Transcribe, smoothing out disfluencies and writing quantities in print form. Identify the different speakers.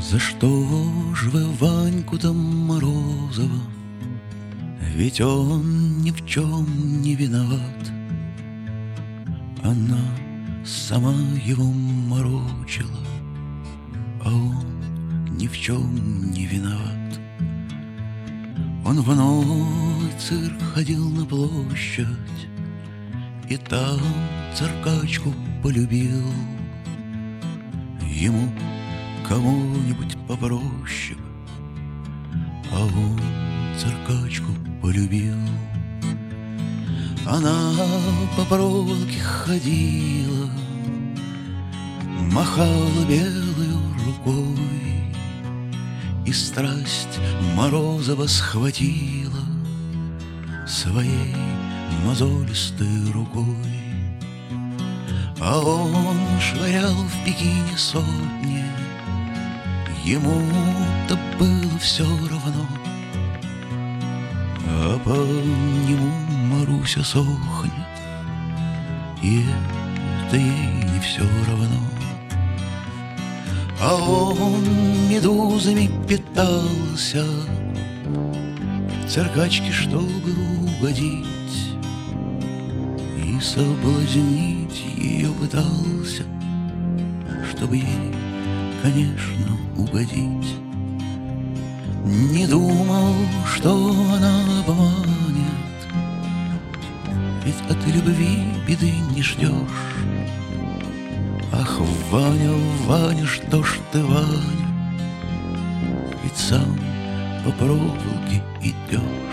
Speaker 1: За что ж вы Ваньку-то Морозова? Ведь он ни в чем не виноват. Она сама его морочила, а он ни в чем не виноват. Он в новый цирк ходил на площадь, и там циркачку полюбил. Ему кого-нибудь попроще, а он циркачку полюбил. Она по проволоке ходила, махала белой рукой, и страсть Морозова схватила своей мозолистой рукой. А он швырял в Пекине сотни, ему-то было все равно, а по нему Маруся сохнет, и это ей не все равно. А он медузами питался, циркачке, чтобы угодить, и соблазнить ее пытался, чтобы ей, конечно, угодить. Не думал, что она обманет, ведь от любви беды не ждешь. Ах, Ваня, Ваня, что ж ты, Ваня, ведь сам по проволоке идешь.